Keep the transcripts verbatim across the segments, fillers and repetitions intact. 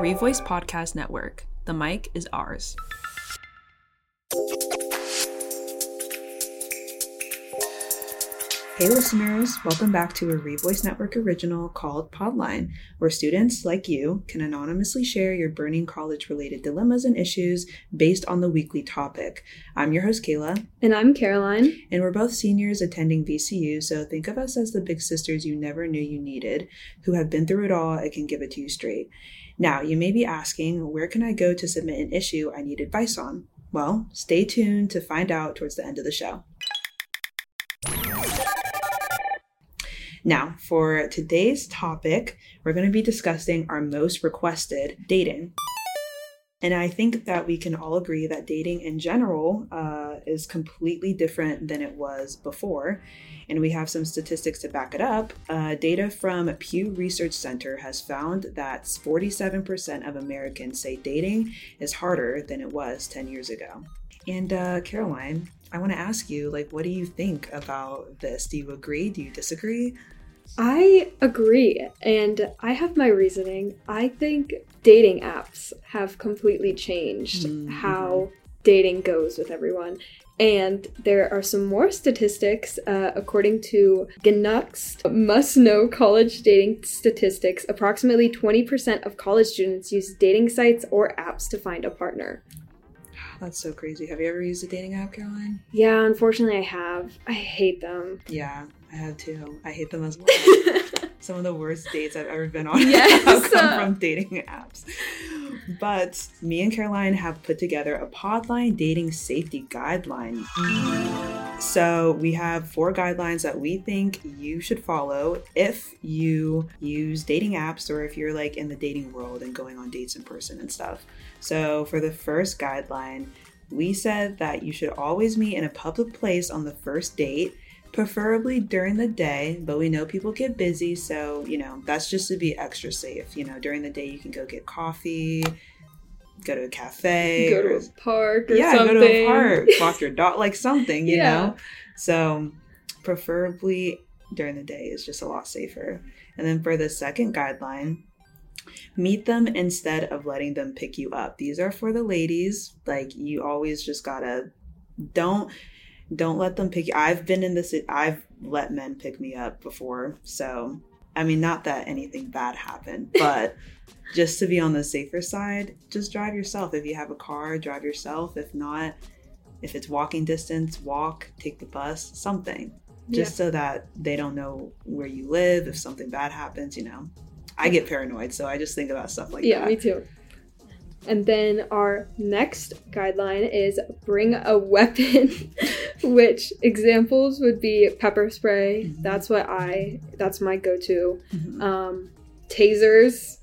Revoice Podcast Network. The mic is ours. Hey listeners, welcome back to a Revoice Network original called Podline, where students like you can anonymously share your burning college-related dilemmas and issues based on the weekly topic. I'm your host, Kayla. And I'm Caroline. And we're both seniors attending V C U, so think of us as the big sisters you never knew you needed, who have been through it all and can give it to you straight. Now, you may be asking, where can I go to submit an issue I need advice on? Well, stay tuned to find out towards the end of the show. Now, for today's topic, we're going to be discussing our most requested dating. And I think that we can all agree that dating in general uh, is completely different than it was before. And we have some statistics to back it up. Uh, data from Pew Research Center has found that forty-seven percent of Americans say dating is harder than it was ten years ago. And uh, Caroline, I want to ask you, like, what do you think about this? Do you agree? Do you disagree? I agree, and I have my reasoning. I think dating apps have completely changed mm-hmm. how dating goes with everyone. And there are some more statistics. Uh, according to Gnuxt Must Know College Dating Statistics, approximately twenty percent of college students use dating sites or apps to find a partner. That's so crazy. Have you ever used a dating app, Caroline? Yeah, unfortunately I have. I hate them. Yeah, I have too. I hate them as well. Some of the worst dates I've ever been on yes. have come from dating apps. But me and Caroline have put together a Podline dating safety guideline. So we have four guidelines that we think you should follow if you use dating apps or if you're like in the dating world and going on dates in person and stuff. So for the first guideline, we said that you should always meet in a public place on the first date, preferably during the day, but we know people get busy, so, you know, that's just to be extra safe. You know, during the day you can go get coffee, go to a cafe. Go or, to a park or yeah, something. Yeah, go to a park, walk your dog, like something, you yeah. know? So preferably during the day is just a lot safer. And then for the second guideline, meet them instead of letting them pick you up. These are for the ladies. Like, you always just gotta, don't, don't let them pick you. I've been in this, I've let men pick me up before. So, I mean, not that anything bad happened, but just to be on the safer side, just drive yourself. If you have a car, drive yourself. If not, if it's walking distance, walk, take the bus, something. Just yeah. so that they don't know where you live. If something bad happens, you know. I get paranoid, so I just think about stuff like yeah, that. Yeah, me too. And then our next guideline is bring a weapon, which examples would be pepper spray. Mm-hmm. That's what I, that's my go-to. Mm-hmm. Um, tasers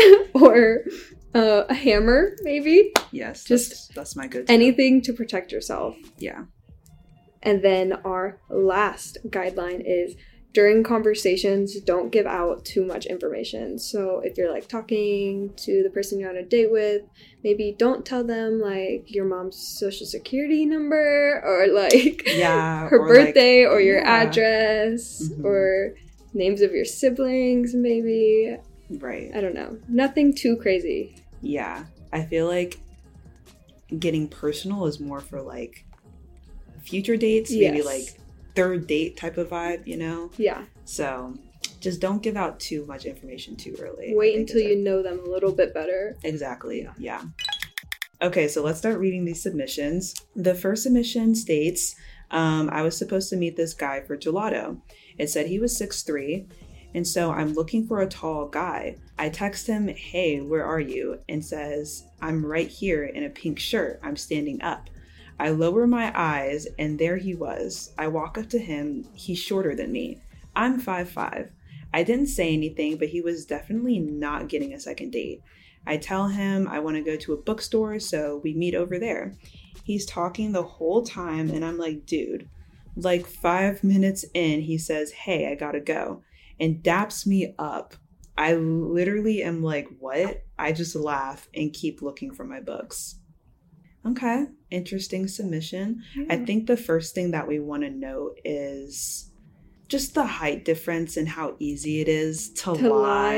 or uh, a hammer, maybe. Yes, just that's, that's my go-to. Anything to protect yourself. Yeah. And then our last guideline is during conversations, don't give out too much information. So if you're like talking to the person you're on a date with, maybe don't tell them like your mom's social security number or like yeah, her or birthday like, or your yeah. address mm-hmm. or names of your siblings, maybe. Right. I don't know. Nothing too crazy. Yeah. I feel like getting personal is more for like future dates, maybe yes. like third date type of vibe, you know? Yeah. So just don't give out too much information too early. Wait until you know them a little bit better. Exactly. Yeah. yeah. Okay, so let's start reading these submissions. The first submission states, um, I was supposed to meet this guy for gelato. It said he was six three, and so I'm looking for a tall guy. I text him, hey, where are you? And says, I'm right here in a pink shirt. I'm standing up. I lower my eyes, and there he was. I walk up to him. He's shorter than me. I'm five five. I didn't say anything, but he was definitely not getting a second date. I tell him I want to go to a bookstore, so we meet over there. He's talking the whole time, and I'm like, dude. Like five minutes in, he says, hey, I gotta go, and daps me up. I literally am like, what? I just laugh and keep looking for my books. Okay, interesting submission. Yeah. I think the first thing that we want to note is just the height difference and how easy it is to, to lie. lie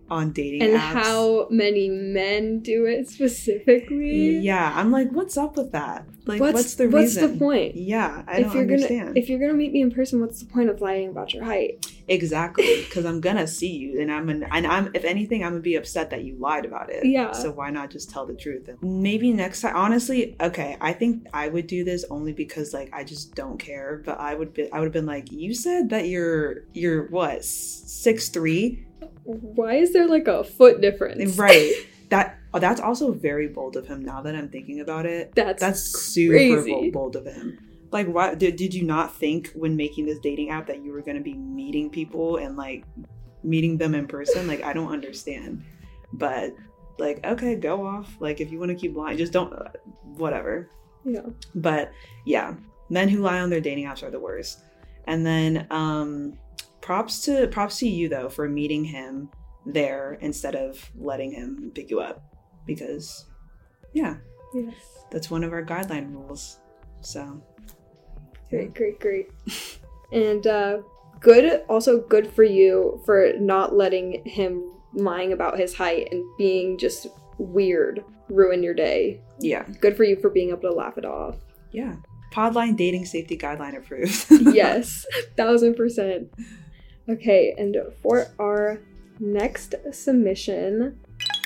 on dating and apps. how many men do it specifically. Yeah, I'm like, what's up with that? Like, what's, what's the what's reason? the point? Yeah, I if don't you're understand. Gonna, if you're gonna meet me in person, what's the point of lying about your height? Exactly, because I'm gonna see you, and I'm an, and I'm if anything, I'm gonna be upset that you lied about it. Yeah. So why not just tell the truth? Maybe next time. Honestly, okay, I think I would do this only because like I just don't care. But I would be, I would have been like, you said that you're you're what six three. Why is there like a foot difference? Right. That oh, that's also very bold of him. Now that I'm thinking about it, that's that's super crazy. bold of him. Like, why did, did you not think when making this dating app that you were going to be meeting people and like meeting them in person? Like, I don't understand. But like, okay, go off. Like, if you want to keep lying, just don't. Uh, whatever. Yeah. But yeah, men who lie on their dating apps are the worst. And then, um, props to props to you though for meeting him there instead of letting him pick you up, because yeah, yes, that's one of our guideline rules. So great, great, great. And uh, good, also good for you for not letting him lying about his height and being just weird ruin your day. Yeah, good for you for being able to laugh it off. Yeah, Podline dating safety guideline approved. Yes, thousand percent. Okay, and for our next submission,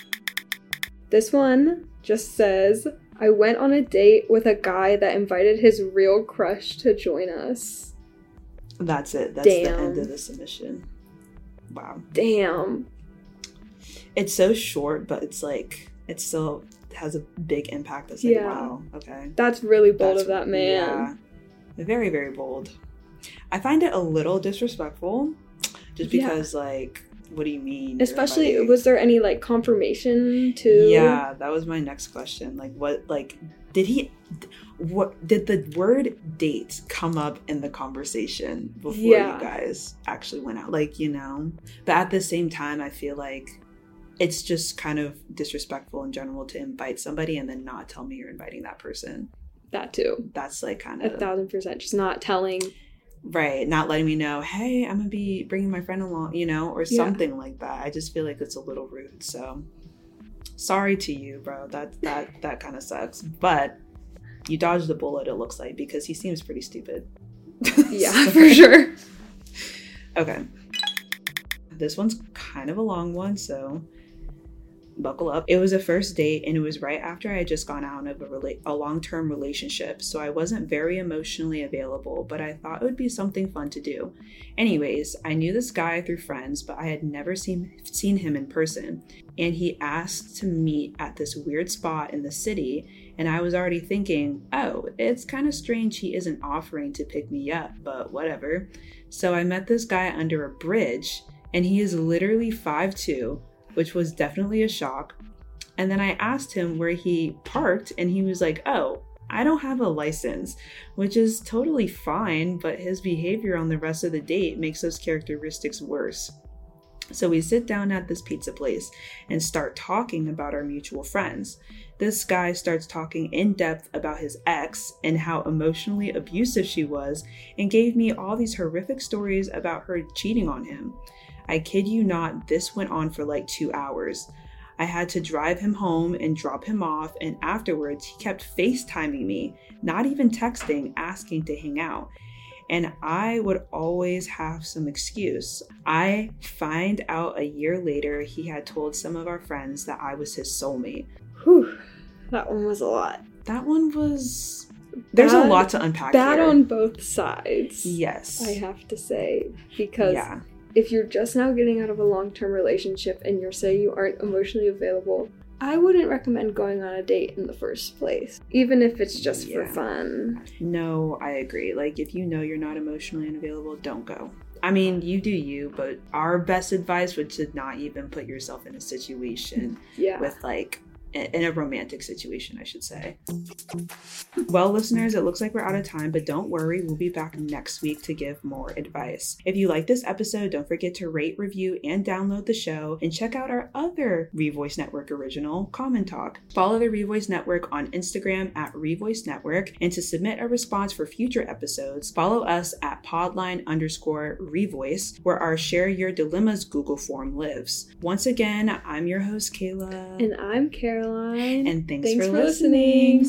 this one just says, I went on a date with a guy that invited his real crush to join us. That's it. That's Damn. The end of the submission. Wow. Damn. It's so short, but it's like, it still has a big impact. It's like, yeah. Wow, okay. That's really bold That's, of that man. Yeah. Very, very bold. I find it a little disrespectful, just because, yeah. like, what do you mean? Especially, was there any, like, confirmation to... Yeah, that was my next question. Like, what, like, did he... What did the word date come up in the conversation before yeah. you guys actually went out? Like, you know? But at the same time, I feel like it's just kind of disrespectful in general to invite somebody and then not tell me you're inviting that person. That too. That's, like, kind of... A thousand percent. Just not telling... Right, not letting me know, hey, I'm gonna be bringing my friend along, you know, or something yeah. like that. I just feel like it's a little rude. So, sorry to you, bro. That that that kind of sucks. But you dodged the bullet, it looks like, because he seems pretty stupid. Yeah, so. For sure. Okay. This one's kind of a long one, so buckle up. It was a first date, and it was right after I had just gone out of a, rela- a long-term relationship, so I wasn't very emotionally available, but I thought it would be something fun to do. Anyways, I knew this guy through friends, but I had never seen seen him in person, and he asked to meet at this weird spot in the city, and I was already thinking, oh, it's kind of strange he isn't offering to pick me up, but whatever. So I met this guy under a bridge, and he is literally five two, which was definitely a shock. And then I asked him where he parked, and he was like, oh, I don't have a license, which is totally fine, but his behavior on the rest of the date makes those characteristics worse. So we sit down at this pizza place and start talking about our mutual friends. This guy starts talking in depth about his ex and how emotionally abusive she was, and gave me all these horrific stories about her cheating on him. I kid you not, this went on for like two hours. I had to drive him home and drop him off, and afterwards he kept FaceTiming me, not even texting, asking to hang out. And I would always have some excuse. I find out a year later he had told some of our friends that I was his soulmate. Whew, that one was a lot. That one was... There's bad, a lot to unpack bad here. on both sides. Yes. I have to say, because... Yeah. If you're just now getting out of a long-term relationship and you're saying you aren't emotionally available, I wouldn't recommend going on a date in the first place, even if it's just yeah. for fun. No, I agree. Like, if you know you're not emotionally unavailable, don't go. I mean, you do you, but our best advice would to not even put yourself in a situation yeah. with, like, in a romantic situation, I should say. Well, listeners, it looks like we're out of time, but don't worry, we'll be back next week to give more advice. If you like this episode, don't forget to rate, review, and download the show, and check out our other Revoice Network original, Common Talk. Follow the Revoice Network on Instagram at Revoice Network, and to submit a response for future episodes, follow us at podline underscore Revoice, where our Share Your Dilemmas Google form lives. Once again, I'm your host, Kayla. And I'm Caroline. And thanks, thanks for, for listening. listening.